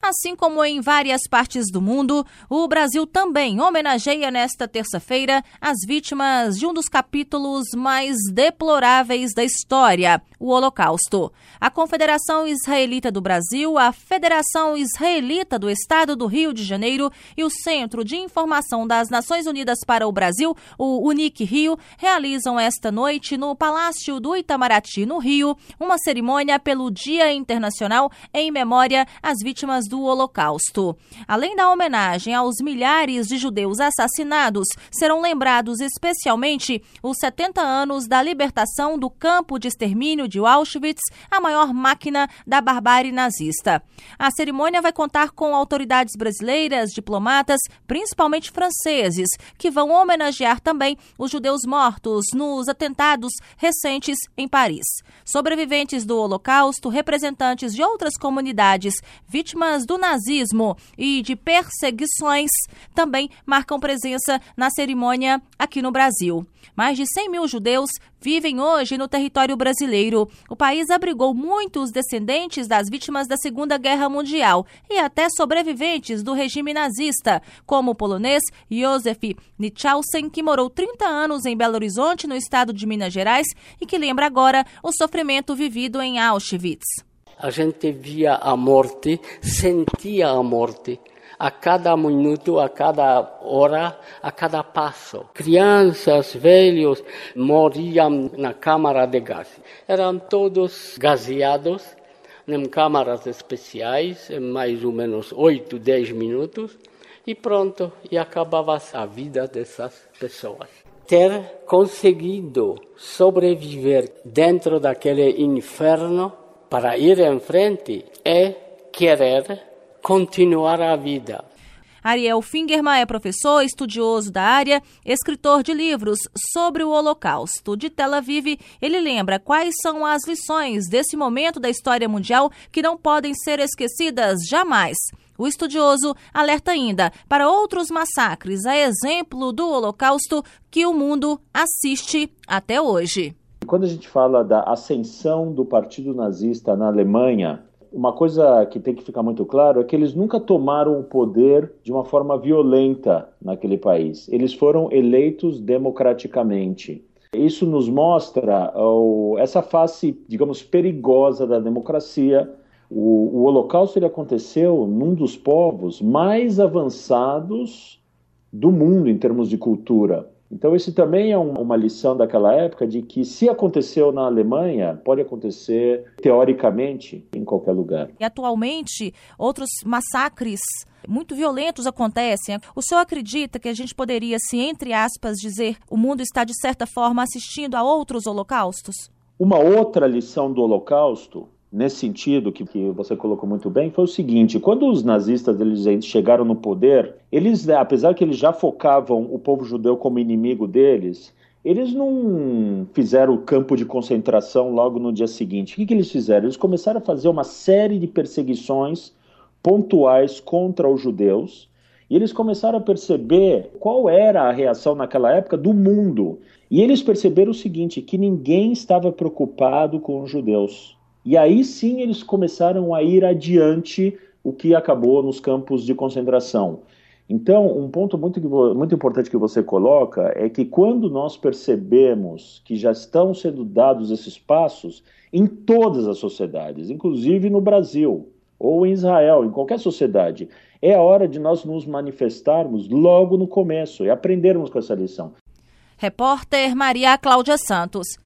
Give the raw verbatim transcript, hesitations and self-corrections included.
Assim como em várias partes do mundo, o Brasil também homenageia nesta terça-feira as vítimas de um dos capítulos mais deploráveis da história, o Holocausto. A Confederação Israelita do Brasil, a Federação Israelita do Estado do Rio de Janeiro e o Centro de Informação das Nações Unidas para o Brasil, o UNIC Rio, realizam esta noite no Palácio do Itamaraty, no Rio, uma cerimônia pelo Dia Internacional em memória às vítimas do Holocausto. Além da homenagem aos milhares de judeus assassinados, serão lembrados especialmente os setenta anos da libertação do campo de extermínio de Auschwitz, a maior máquina da barbárie nazista. A cerimônia vai contar com autoridades brasileiras, diplomatas, principalmente franceses, que vão homenagear também os judeus mortos nos atentados recentes em Paris. Sobreviventes do Holocausto, representantes de outras comunidades, vítimas do nazismo e de perseguições, também marcam presença na cerimônia aqui no Brasil. Mais de cem mil judeus vivem hoje no território brasileiro. O país abrigou muitos descendentes das vítimas da Segunda Guerra Mundial e até sobreviventes do regime nazista, como o polonês Józef Nichalsen, que morou trinta anos em Belo Horizonte, no estado de Minas Gerais, e que lembra agora o sofrimento vivido em Auschwitz. A gente via a morte, sentia a morte. A cada minuto, a cada hora, a cada passo. Crianças, velhos, morriam na câmara de gás. Eram todos gaseados em câmaras especiais, em mais ou menos oito, dez minutos, e pronto, e acabava a vida dessas pessoas. Ter conseguido sobreviver dentro daquele inferno para ir em frente é querer continuar a vida. Ariel Fingerman é professor, estudioso da área, escritor de livros sobre o Holocausto. De Tel Aviv, ele lembra quais são as lições desse momento da história mundial que não podem ser esquecidas jamais. O estudioso alerta ainda para outros massacres, a exemplo do Holocausto, que o mundo assiste até hoje. Quando a gente fala da ascensão do Partido Nazista na Alemanha, uma coisa que tem que ficar muito claro é que eles nunca tomaram o poder de uma forma violenta naquele país. Eles foram eleitos democraticamente. Isso nos mostra oh, essa face, digamos, perigosa da democracia. O, o Holocausto ele aconteceu num dos povos mais avançados do mundo em termos de cultura. Então, esse também é um, uma lição daquela época de que, se aconteceu na Alemanha, pode acontecer, teoricamente, em qualquer lugar. E, atualmente, outros massacres muito violentos acontecem. O senhor acredita que a gente poderia, se entre aspas, dizer o mundo está, de certa forma, assistindo a outros holocaustos? Uma outra lição do Holocausto, nesse sentido, que, que você colocou muito bem, foi o seguinte: quando os nazistas eles chegaram no poder, eles, apesar que eles já focavam o povo judeu como inimigo deles, eles não fizeram o campo de concentração logo no dia seguinte. O que, que eles fizeram? Eles começaram a fazer uma série de perseguições pontuais contra os judeus, e eles começaram a perceber qual era a reação naquela época do mundo. E eles perceberam o seguinte, que ninguém estava preocupado com os judeus. E aí sim eles começaram a ir adiante, o que acabou nos campos de concentração. Então, um ponto muito, muito importante que você coloca é que quando nós percebemos que já estão sendo dados esses passos em todas as sociedades, inclusive no Brasil ou em Israel, em qualquer sociedade, é a hora de nós nos manifestarmos logo no começo e aprendermos com essa lição. Repórter Maria Cláudia Santos.